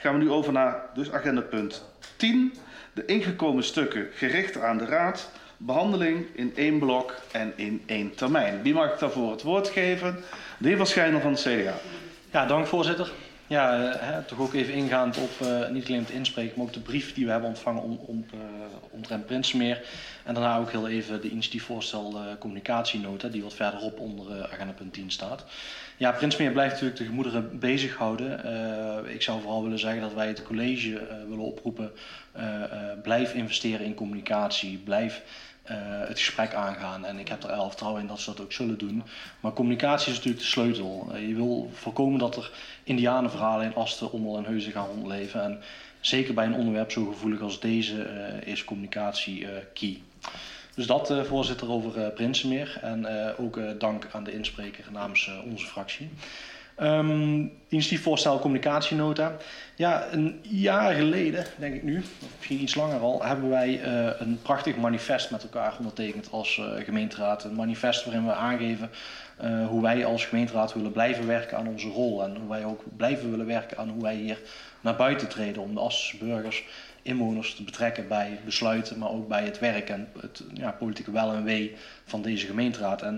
gaan we nu over naar dus agendapunt 10. De ingekomen stukken gericht aan de Raad. Behandeling in 1 blok en in 1 termijn. Wie mag ik daarvoor het woord geven? De heer Van Schijndel van het CDA. Ja, dank voorzitter. Ja, toch ook even ingaand op niet alleen het inspreken, maar ook de brief die we hebben ontvangen omtrent Prinsenmeer. En daarna ook heel even de initiatiefvoorstel communicatienota, die wat verderop onder agenda punt 10 staat. Ja, Prinsenmeer blijft natuurlijk de gemoederen bezighouden. Ik zou vooral willen zeggen dat wij het college willen oproepen. Blijf investeren in communicatie, blijf het gesprek aangaan. En ik heb er erg vertrouwen in dat ze dat ook zullen doen. Maar communicatie is natuurlijk de sleutel. Je wil voorkomen dat er indianenverhalen in Asten, Ommel en Heusden gaan rondleven. En zeker bij een onderwerp zo gevoelig als deze is communicatie key. Dus dat, voorzitter, over Prinsenmeer. En ook dank aan de inspreker namens onze fractie. Initiatiefvoorstel communicatienota. Ja, een jaar geleden, denk ik nu, of misschien iets langer al, hebben wij een prachtig manifest met elkaar ondertekend als gemeenteraad. Een manifest waarin we aangeven hoe wij als gemeenteraad willen blijven werken aan onze rol. En hoe wij ook blijven willen werken aan hoe wij hier naar buiten treden om de Astense burgers, inwoners te betrekken bij besluiten, maar ook bij het werk en het politieke wel en wee van deze gemeenteraad. En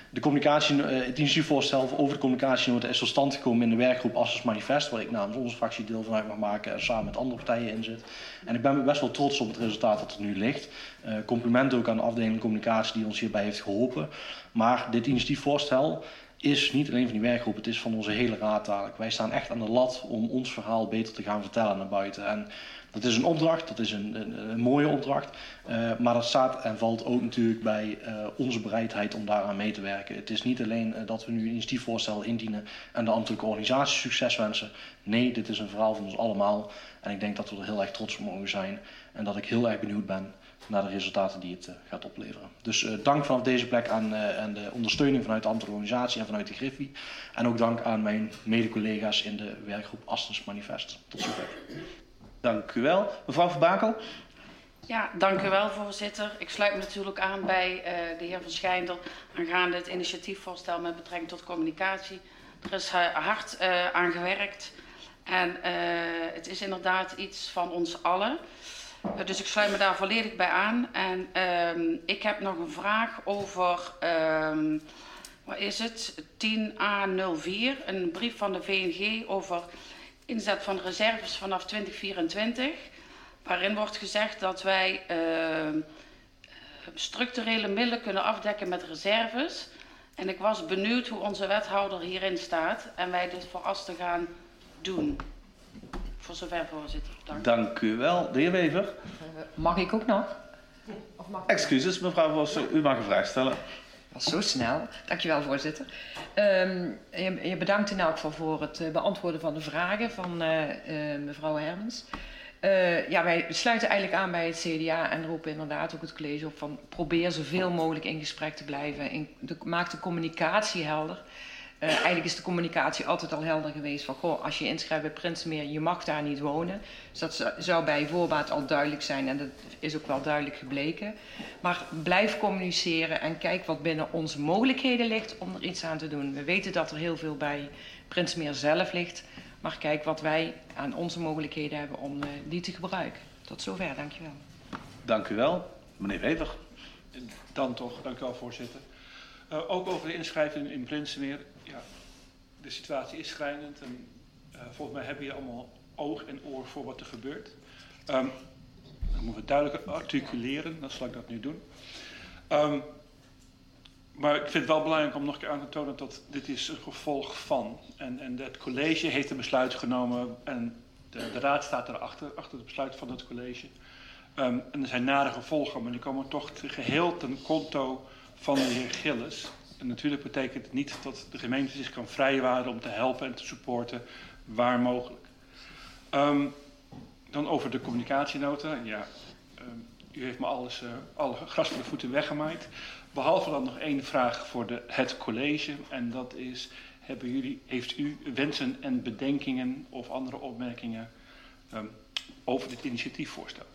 het initiatiefvoorstel over de communicatienota is tot stand gekomen in de werkgroep Astens Manifest, waar ik namens onze fractie deel van uit mag maken en samen met andere partijen in zit. En ik ben best wel trots op het resultaat dat er nu ligt. Compliment ook aan de afdeling communicatie die ons hierbij heeft geholpen. Maar dit initiatiefvoorstel is niet alleen van die werkgroep, het is van onze hele raad dadelijk. Wij staan echt aan de lat om ons verhaal beter te gaan vertellen naar buiten. En dat is een opdracht, dat is een mooie opdracht, maar dat staat en valt ook natuurlijk bij onze bereidheid om daaraan mee te werken. Het is niet alleen dat we nu een initiatiefvoorstel indienen en de ambtelijke organisatie succes wensen. Nee, dit is een verhaal van ons allemaal en ik denk dat we er heel erg trots op mogen zijn en dat ik heel erg benieuwd ben naar de resultaten die het gaat opleveren. Dus dank vanaf deze plek aan de ondersteuning vanuit de ambtelijke organisatie en vanuit de Griffie. En ook dank aan mijn mede-collega's in de werkgroep Astens Manifest. Tot zover. Dank u wel. Mevrouw Van Bakel. Ja, dank u wel, voorzitter. Ik sluit me natuurlijk aan bij de heer Van Schijndel aangaande het initiatiefvoorstel met betrekking tot communicatie. Er is hard aan gewerkt en het is inderdaad iets van ons allen. Dus ik sluit me daar volledig bij aan. En ik heb nog een vraag over, wat is het, 10A04, een brief van de VNG over inzet van reserves vanaf 2024. Waarin wordt gezegd dat wij structurele middelen kunnen afdekken met reserves. En ik was benieuwd hoe onze wethouder hierin staat en wij dit voor Asten gaan doen. Voor zover, voorzitter. Dank u wel. De heer Wever. Mag ik ook nog? Of mag ik... Excuses, mevrouw Vos, u mag een vraag stellen. Dat was zo snel. Dankjewel, voorzitter. Je bedankt in elk geval voor het beantwoorden van de vragen van mevrouw Hermens. Wij sluiten eigenlijk aan bij het CDA en roepen inderdaad ook het college op van probeer zoveel mogelijk in gesprek te blijven. Maak de communicatie helder. Eigenlijk is de communicatie altijd al helder geweest van goh, als je inschrijft bij Prinsenmeer, je mag daar niet wonen. Dus dat zou bij voorbaat al duidelijk zijn en dat is ook wel duidelijk gebleken. Maar blijf communiceren en kijk wat binnen onze mogelijkheden ligt om er iets aan te doen. We weten dat er heel veel bij Prinsenmeer zelf ligt, maar kijk wat wij aan onze mogelijkheden hebben om die te gebruiken. Tot zover, dankjewel. Dank u wel. Meneer Wever. Dan toch, dank u wel, voorzitter. Ook over de inschrijving in Prinsenmeer. Ja, de situatie is schrijnend en volgens mij hebben we hier allemaal oog en oor voor wat er gebeurt. Dat moeten we duidelijk articuleren, dan zal ik dat nu doen. Maar ik vind het wel belangrijk om nog een keer aan te tonen dat dit is een gevolg van. En het college heeft een besluit genomen en de raad staat erachter, achter het besluit van het college. En er zijn nare gevolgen, maar die komen toch geheel ten konto van de heer Gillis. En natuurlijk betekent het niet dat de gemeente zich kan vrijwaren om te helpen en te supporten waar mogelijk. Dan over de communicatienota. Ja, u heeft me alle gras voor de voeten weggemaaid. Behalve dan nog één vraag voor het college. En dat is, heeft u wensen en bedenkingen of andere opmerkingen over dit initiatiefvoorstel?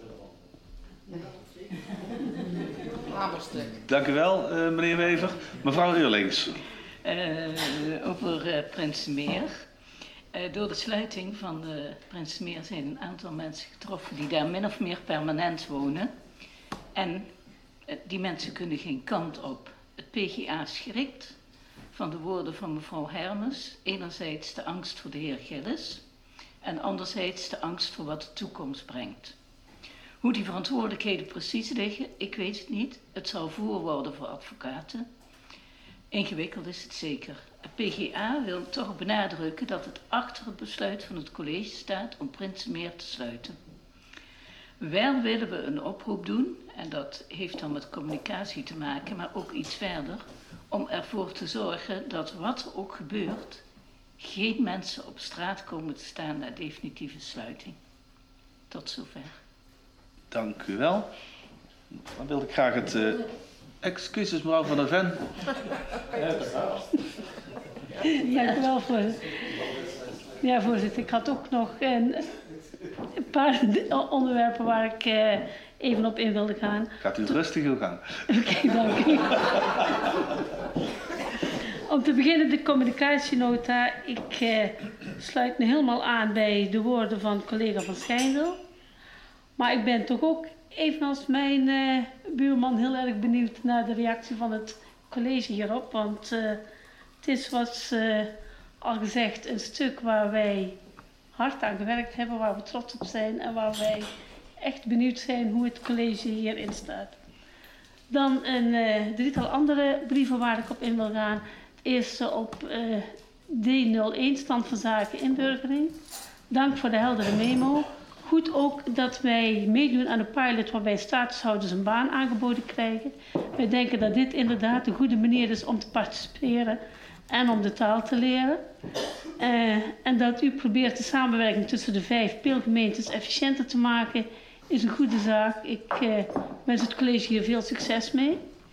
Dank u wel, meneer Wever. Mevrouw Eurlings. Over Prinsenmeer. Door de sluiting van de Prinsenmeer zijn een aantal mensen getroffen die daar min of meer permanent wonen. En die mensen kunnen geen kant op. Het PGA schrikt van de woorden van mevrouw Hermes. Enerzijds de angst voor de heer Gillis en anderzijds de angst voor wat de toekomst brengt. Hoe die verantwoordelijkheden precies liggen, ik weet het niet. Het zal voer worden voor advocaten. Ingewikkeld is het zeker. Het PGA wil toch benadrukken dat het achter het besluit van het college staat om Prinsenmeer te sluiten. Wel willen we een oproep doen, en dat heeft dan met communicatie te maken, maar ook iets verder, om ervoor te zorgen dat wat er ook gebeurt, geen mensen op straat komen te staan na definitieve sluiting. Tot zover. Dank u wel. Dan wil ik graag het... Excuses, mevrouw Van der Ven. Dank u wel, voorzitter. Ja, voorzitter, ik had ook nog een paar onderwerpen waar ik even op in wilde gaan. Gaat u rustig uw gang. Oké, dank u. Om te beginnen de communicatienota. Ik sluit me helemaal aan bij de woorden van collega Van Schijndel. Maar ik ben toch ook, evenals mijn buurman, heel erg benieuwd naar de reactie van het college hierop. Want het is, zoals al gezegd, een stuk waar wij hard aan gewerkt hebben, waar we trots op zijn en waar wij echt benieuwd zijn hoe het college hierin staat. Dan een drietal andere brieven waar ik op in wil gaan. Eerst op D01, stand van zaken inburgering. Dank voor de heldere memo. Goed ook dat wij meedoen aan een pilot waarbij statushouders een baan aangeboden krijgen. Wij denken dat dit inderdaad een goede manier is om te participeren en om de taal te leren. En dat u probeert de samenwerking tussen de 5 peelgemeentes efficiënter te maken, is een goede zaak. Ik wens het college hier veel succes mee.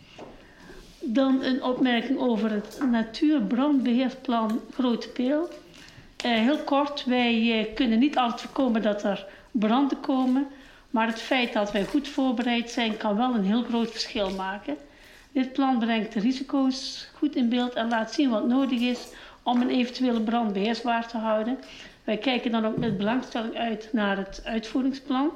Dan een opmerking over het natuurbrandbeheersplan Grote Peel. Heel kort, wij kunnen niet altijd voorkomen dat er branden komen, maar het feit dat wij goed voorbereid zijn kan wel een heel groot verschil maken. Dit plan brengt de risico's goed in beeld en laat zien wat nodig is om een eventuele brand beheersbaar te houden. Wij kijken dan ook met belangstelling uit naar het uitvoeringsplan.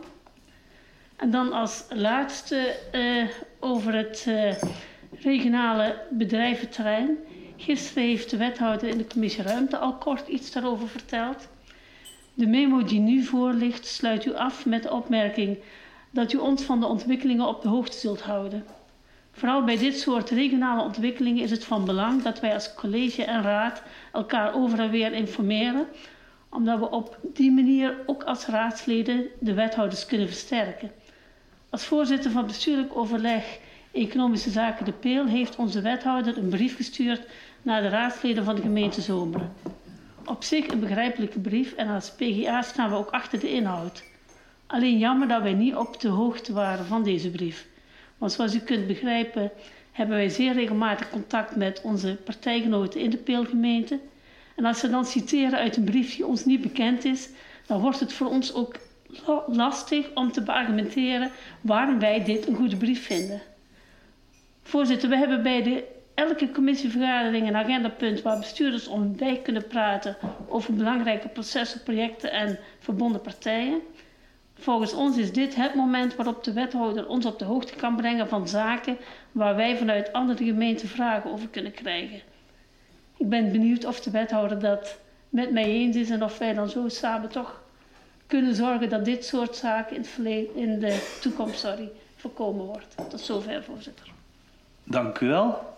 En dan als laatste over het regionale bedrijventerrein. Gisteren heeft de wethouder in de commissie Ruimte al kort iets daarover verteld. De memo die nu voor ligt sluit u af met de opmerking dat u ons van de ontwikkelingen op de hoogte zult houden. Vooral bij dit soort regionale ontwikkelingen is het van belang dat wij als college en raad elkaar over en weer informeren, omdat we op die manier ook als raadsleden de wethouders kunnen versterken. Als voorzitter van bestuurlijk overleg Economische Zaken De Peel heeft onze wethouder een brief gestuurd naar de raadsleden van de gemeente Zomeren. Op zich een begrijpelijke brief en als PGA staan we ook achter de inhoud. Alleen jammer dat wij niet op de hoogte waren van deze brief. Want zoals u kunt begrijpen hebben wij zeer regelmatig contact met onze partijgenoten in de Peelgemeente. En als ze dan citeren uit een brief die ons niet bekend is, dan wordt het voor ons ook lastig om te beargumenteren waarom wij dit een goede brief vinden. Voorzitter, we hebben bij elke commissievergadering een agendapunt waar bestuurders om bij kunnen praten over belangrijke processen, projecten en verbonden partijen. Volgens ons is dit het moment waarop de wethouder ons op de hoogte kan brengen van zaken waar wij vanuit andere gemeenten vragen over kunnen krijgen. Ik ben benieuwd of de wethouder dat met mij eens is en of wij dan zo samen toch kunnen zorgen dat dit soort zaken in de toekomst voorkomen wordt. Tot zover, voorzitter. Dank u wel.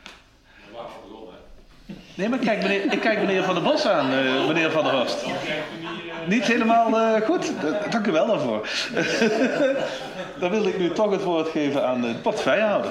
Nee, maar ik kijk meneer Van der Bos aan, meneer Van der Horst. Niet helemaal goed? Dank u wel daarvoor. Dan wil ik nu toch het woord geven aan de portefeuillehouder.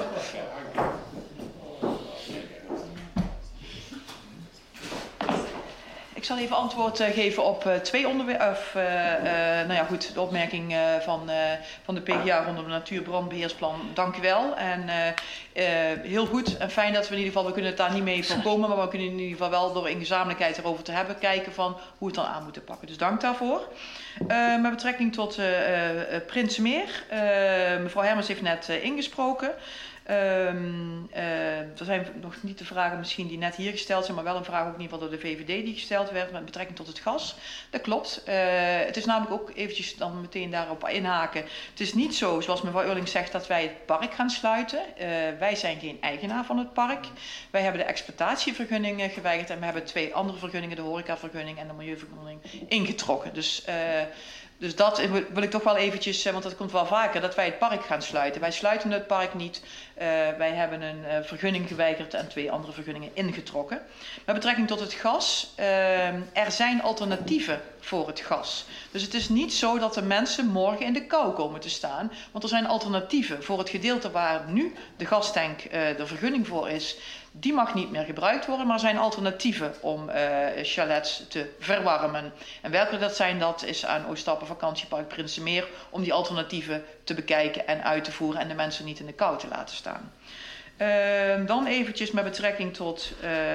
Ik zal even antwoord geven op 2 onderwerpen. De opmerking van de PGA rondom het natuurbrandbeheersplan. Dank u wel. En heel goed en fijn dat we in ieder geval, we kunnen het daar niet mee voorkomen, maar we kunnen in ieder geval wel door in gezamenlijkheid erover te hebben, kijken van hoe we het dan aan moeten pakken. Dus dank daarvoor. Met betrekking tot Prinsenmeer. Mevrouw Hermens heeft net ingesproken. Er zijn nog niet de vragen misschien die net hier gesteld zijn, maar wel een vraag ook in ieder geval door de VVD die gesteld werd met betrekking tot het gas. Dat klopt. Het is namelijk ook eventjes dan meteen daarop inhaken. Het is niet zo, zoals mevrouw Eurlings zegt, dat wij het park gaan sluiten. Wij zijn geen eigenaar van het park. Wij hebben de exploitatievergunning geweigerd en we hebben 2 andere vergunningen, de horecavergunning en de milieuvergunning, ingetrokken. Dus dat wil ik toch wel eventjes, want dat komt wel vaker, dat wij het park gaan sluiten. Wij sluiten het park niet. Wij hebben een vergunning geweigerd en 2 andere vergunningen ingetrokken. Met betrekking tot het gas, er zijn alternatieven voor het gas. Dus het is niet zo dat de mensen morgen in de kou komen te staan. Want er zijn alternatieven voor het gedeelte waar nu de gastank de vergunning voor is. Die mag niet meer gebruikt worden, maar er zijn alternatieven om chalets te verwarmen. En welke dat zijn, dat is aan Ooststappen Vakantiepark Prinsenmeer om die alternatieven te bekijken en uit te voeren en de mensen niet in de kou te laten staan. Dan eventjes met betrekking tot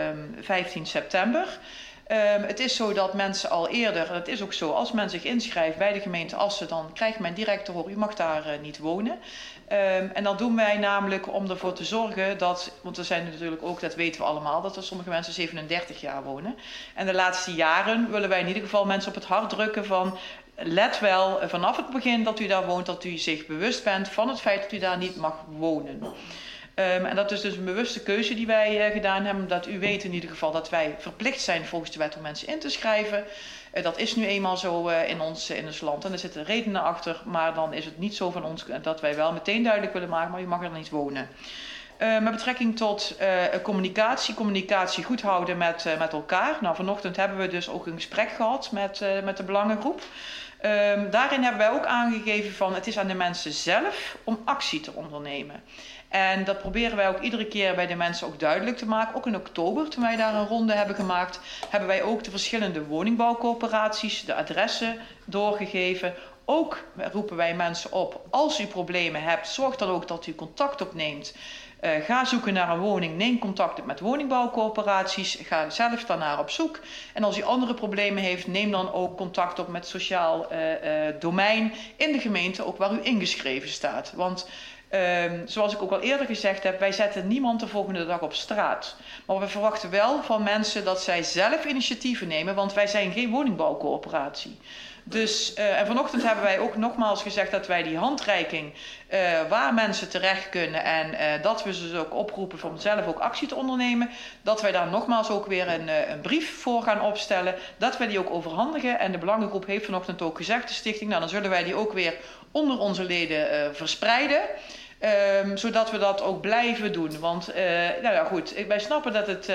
15 september. Het is zo dat mensen al eerder, dat is ook zo, als men zich inschrijft bij de gemeente Assen, dan krijgt men direct te horen, u mag daar niet wonen. En dat doen wij namelijk om ervoor te zorgen dat, want er zijn natuurlijk ook, dat weten we allemaal, dat er sommige mensen 37 jaar wonen. En de laatste jaren willen wij in ieder geval mensen op het hart drukken van, let wel vanaf het begin dat u daar woont, dat u zich bewust bent van het feit dat u daar niet mag wonen. En dat is dus een bewuste keuze die wij gedaan hebben, dat u weet in ieder geval dat wij verplicht zijn volgens de wet om mensen in te schrijven. Dat is nu eenmaal zo in ons land en er zitten redenen achter, maar dan is het niet zo van ons dat wij wel meteen duidelijk willen maken, maar u mag er niet wonen. Met betrekking tot communicatie goed houden met elkaar. Nou, vanochtend hebben we dus ook een gesprek gehad met de belangengroep. Daarin hebben wij ook aangegeven van het is aan de mensen zelf om actie te ondernemen. En dat proberen wij ook iedere keer bij de mensen ook duidelijk te maken. Ook in oktober, toen wij daar een ronde hebben gemaakt, hebben wij ook de verschillende woningbouwcoöperaties, de adressen doorgegeven. Ook roepen wij mensen op, als u problemen hebt, zorg dan ook dat u contact opneemt. Ga zoeken naar een woning, neem contact op met woningbouwcoöperaties, ga zelf daarnaar op zoek. En als u andere problemen heeft, neem dan ook contact op met sociaal domein in de gemeente, ook waar u ingeschreven staat. Want zoals ik ook al eerder gezegd heb, wij zetten niemand de volgende dag op straat. Maar we verwachten wel van mensen dat zij zelf initiatieven nemen, want wij zijn geen woningbouwcoöperatie. Dus, en vanochtend hebben wij ook nogmaals gezegd dat wij die handreiking waar mensen terecht kunnen en dat we ze dus ook oproepen om zelf ook actie te ondernemen, dat wij daar nogmaals ook weer een brief voor gaan opstellen, dat wij die ook overhandigen. En de belangengroep heeft vanochtend ook gezegd, de stichting, nou dan zullen wij die ook weer onder onze leden verspreiden. Zodat we dat ook blijven doen. Want nou ja, goed, wij snappen dat het,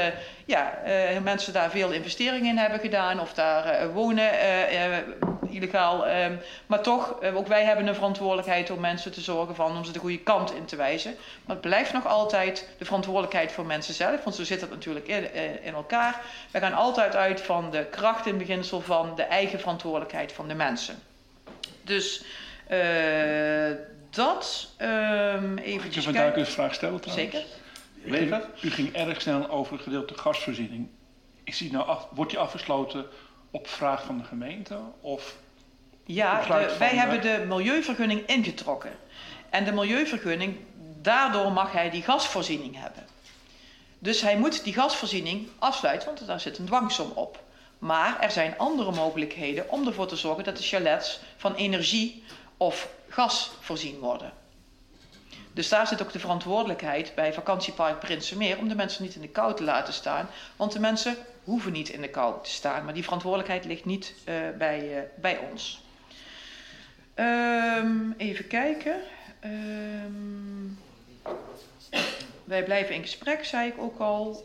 mensen daar veel investeringen in hebben gedaan of daar wonen illegaal. Maar toch, ook wij hebben een verantwoordelijkheid om mensen te zorgen om ze de goede kant in te wijzen. Maar het blijft nog altijd de verantwoordelijkheid voor mensen zelf, want zo zit het natuurlijk in elkaar. We gaan altijd uit van de kracht in beginsel van de eigen verantwoordelijkheid van de mensen. Dus dat eventjes ik vandaag een vraag stellen trouwens. Zeker. U ging erg snel over het gedeelte gasvoorziening. Wordt die afgesloten op vraag van de gemeente? Of wij hebben de milieuvergunning ingetrokken. En de milieuvergunning, daardoor mag hij die gasvoorziening hebben. Dus hij moet die gasvoorziening afsluiten, want daar zit een dwangsom op. Maar er zijn andere mogelijkheden om ervoor te zorgen dat de chalets van energie of gas voorzien worden. Dus daar zit ook de verantwoordelijkheid bij Vakantiepark Prinsenmeer om de mensen niet in de kou te laten staan. Want de mensen hoeven niet in de kou te staan, maar die verantwoordelijkheid ligt niet bij ons. Even kijken. Wij blijven in gesprek, zei ik ook al.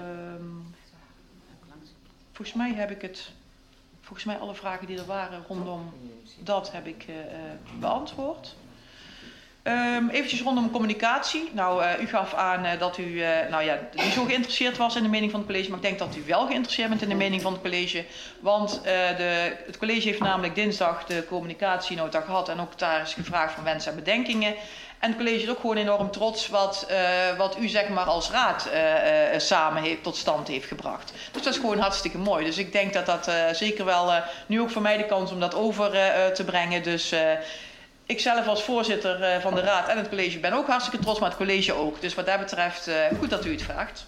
Volgens mij heb ik het. Volgens mij alle vragen die er waren rondom dat heb ik beantwoord. Eventjes rondom communicatie. Nou, u gaf aan dat u niet zo geïnteresseerd was in de mening van het college. Maar ik denk dat u wel geïnteresseerd bent in de mening van het college. Want het college heeft namelijk dinsdag de communicatienota gehad. En ook daar is gevraagd van wensen en bedenkingen. En het college is ook gewoon enorm trots wat u zeg maar als raad samen tot stand heeft gebracht. Dus dat is gewoon hartstikke mooi. Dus ik denk dat zeker wel nu ook voor mij de kans om dat over te brengen. Dus Ik zelf als voorzitter van de raad en het college ben ook hartstikke trots, maar het college ook. Dus wat dat betreft, goed dat u het vraagt.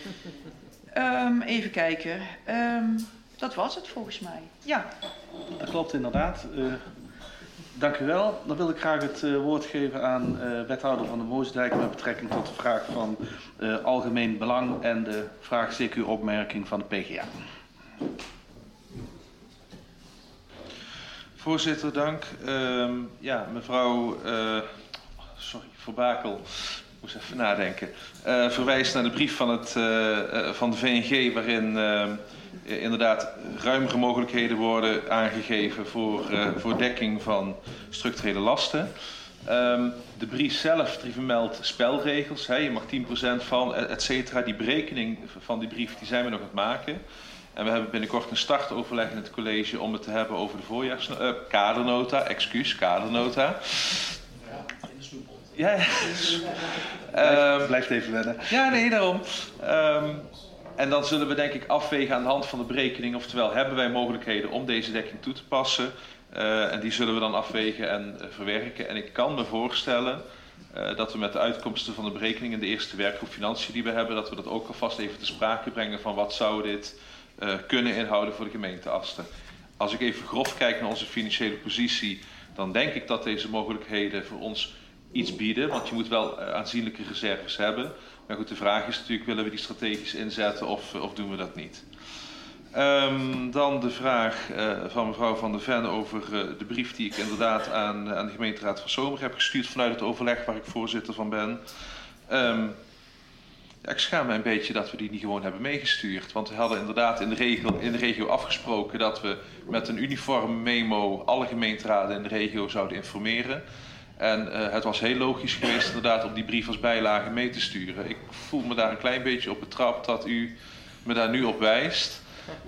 Even kijken. Dat was het volgens mij. Ja. Dat klopt inderdaad. Dank u wel. Dan wil ik graag het woord geven aan wethouder van de Moosdijk met betrekking tot de vraag van algemeen belang en de vraag CQ-opmerking van de PGA. Voorzitter, dank. Ja, mevrouw Verbakel, ik moest even nadenken, verwijst naar de brief van de VNG waarin inderdaad ruimere mogelijkheden worden aangegeven voor dekking van structurele lasten. De brief zelf die vermeldt spelregels, je mag 10% van, et cetera. Die berekening van die brief die zijn we nog aan het maken. En we hebben binnenkort een startoverleg in het college om het te hebben over de kadernota. Ja, Blijft even wennen. ja, nee, daarom. En dan zullen we denk ik afwegen aan de hand van de berekening, oftewel hebben wij mogelijkheden om deze dekking toe te passen. En die zullen we dan afwegen en verwerken. En ik kan me voorstellen dat we met de uitkomsten van de berekening in de eerste werkgroep Financiën die we hebben, dat we dat ook alvast even te sprake brengen van wat zou dit kunnen inhouden voor de gemeenteasten. Als ik even grof kijk naar onze financiële positie, dan denk ik dat deze mogelijkheden voor ons iets bieden, want je moet wel aanzienlijke reserves hebben. Maar goed, de vraag is natuurlijk, willen we die strategisch inzetten of doen we dat niet? Dan de vraag van mevrouw Van der Ven over de brief die ik inderdaad aan de gemeenteraad van Zomeren heb gestuurd vanuit het overleg waar ik voorzitter van ben. Ik schaam me een beetje dat we die niet gewoon hebben meegestuurd. Want we hadden inderdaad in de regio afgesproken dat we met een uniforme memo alle gemeenteraden in de regio zouden informeren. En het was heel logisch geweest inderdaad om die brief als bijlage mee te sturen. Ik voel me daar een klein beetje op betrapt dat u me daar nu op wijst.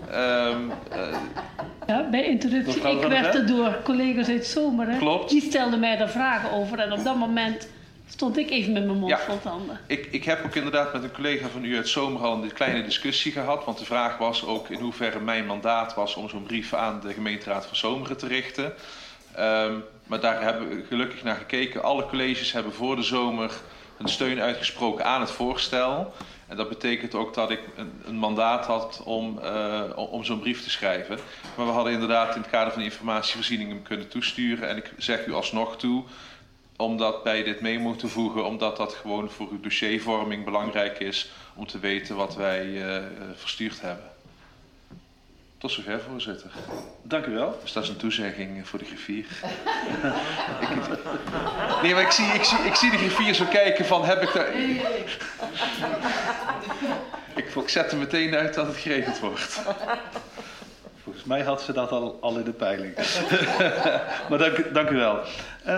Ja, bij interruptie. Ik werd er door collega's uit Zomeren. Klopt. Die stelden mij daar vragen over. En op dat moment stond ik even met mijn mond vol tanden. Ik heb ook inderdaad met een collega van u uit Zomeren al een kleine discussie gehad. Want de vraag was ook in hoeverre mijn mandaat was om zo'n brief aan de gemeenteraad van Zomeren te richten. Maar daar hebben we gelukkig naar gekeken. Alle colleges hebben voor de zomer een steun uitgesproken aan het voorstel. En dat betekent ook dat ik een mandaat had om zo'n brief te schrijven. Maar we hadden inderdaad in het kader van de informatievoorziening hem kunnen toesturen. En ik zeg u alsnog toe om dat bij dit memo te voegen, omdat dat gewoon voor uw dossiervorming belangrijk is om te weten wat wij verstuurd hebben. Tot zover, voorzitter. Dank u wel. Dus dat is een toezegging voor de griffier. Nee, maar ik zie de griffier zo kijken van, heb ik daar... Ik zet er meteen uit dat het geregeld wordt. Volgens mij had ze dat al in de peiling. Maar dank u wel.